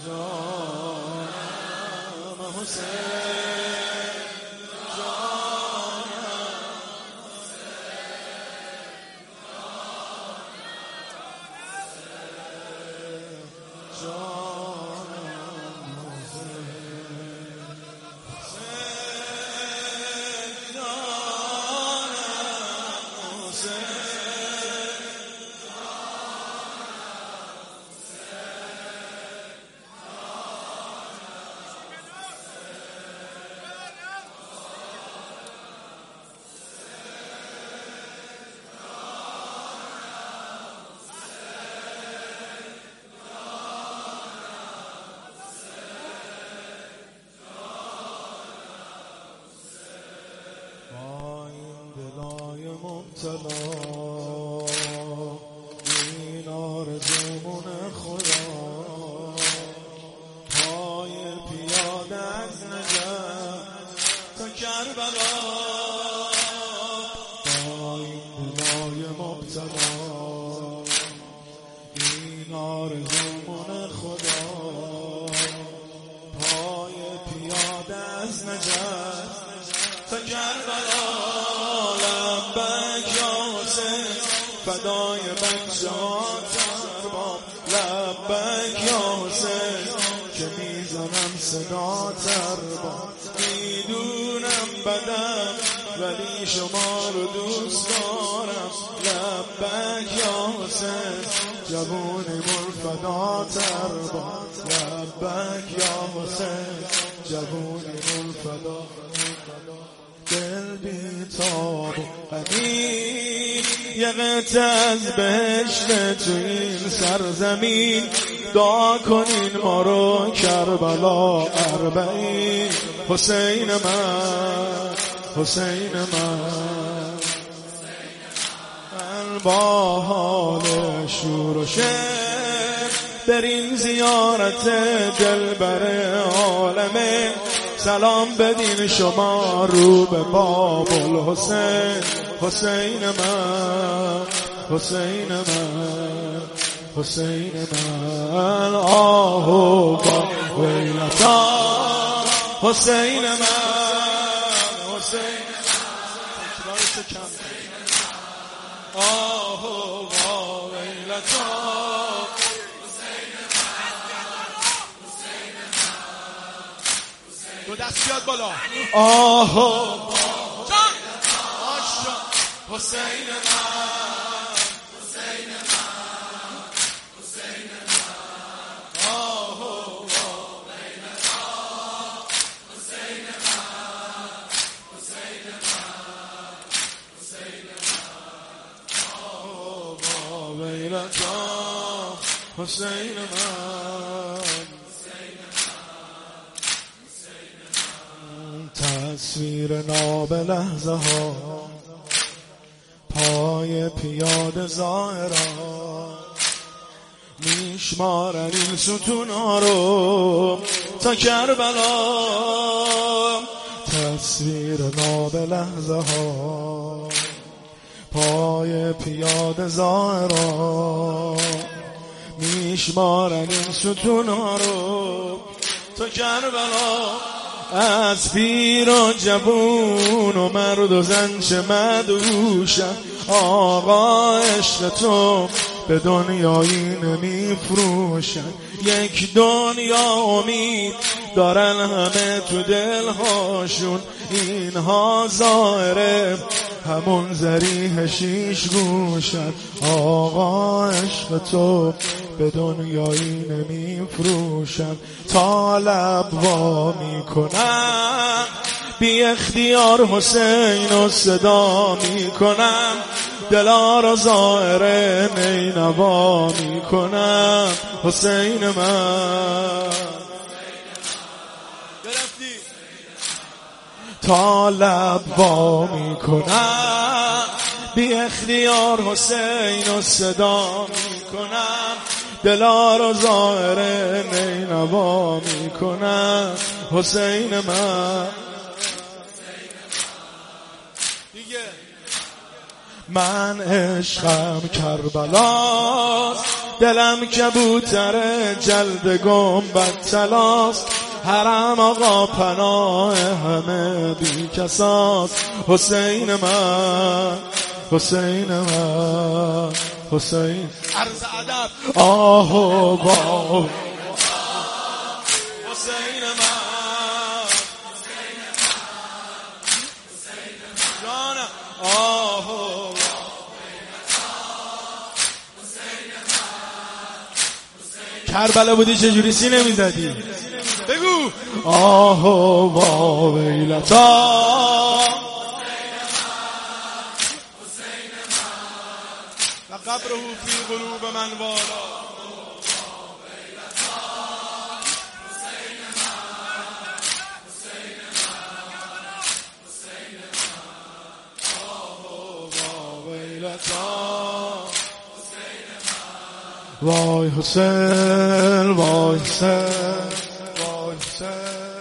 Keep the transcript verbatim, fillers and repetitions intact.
جانم حسین مبتلا این آرزومون خدا پای پیاده از نجف تا کربلا با این دلای مبتلا این آرزومون خدا پای پیاده از نجف تا کربلا فدای بچه‌هات ارباب لبک یا حسین که میزنم صدا ارباب میدونم بدم ولی شما رو دوست دارم لبک یا حسین جوونمون فدات ارباب لبک یا حسین جوونمون فدا دل بیتاب قدیم یه قطعه از بهشت تو این سرزمین دعا کنین ما رو کربلا اربعین حسین من حسین من من با حال شور و شعر برین زیارت دلبر عالمه سلام بدین شما رو به باب الحسین حسین من حسین من حسین من آهو با ویلتا حسین من حسین تکرارشو کم آهو با ویلتا دو دست بیاد بالا آهو جان آشا حسین من حسین من حسین من آهو ویلتا حسین من حسین من حسین من آهو ویلتا حسین من تصویر ناب لحظه ها پای پیاده ظاهرا میشمارن این ستون ها رو تا کربلا تصویر ناب لحظه ها پای پیاده ظاهرا میشمارن این ستون ها رو تا کربلا از پیر و جوون و مرد و زن چه مدوشن آقا عشق تو به دنیایی نمیفروشن یک دنیا امید دارن همه تو دلهاشون اینها ظاهره همون زریح شیش گوشن آقا عشق تو به دنیایی نمیفروشن تا لب وا میکنم بی اختیار حسین و صدا میکنم دلا را ظاهر نینوا میکنم حسین من تا لب وا میکنم بی اختیار حسین و صدا میکنم دلا را ظاهر نینوا میکنم حسین من من عشقم کربلاست دلم کبوتر جلد گنبد طلاست، حرم آقا پناه همه بی کساست. حسین من حسین من حسین عرض ادب آه و با حسین من جانم آه و کربلا بودی چجوری سینه میزدی؟ بگو آه و ویلتا و قبره فی قلوب من والا. وای حسین وای حسین وای حسین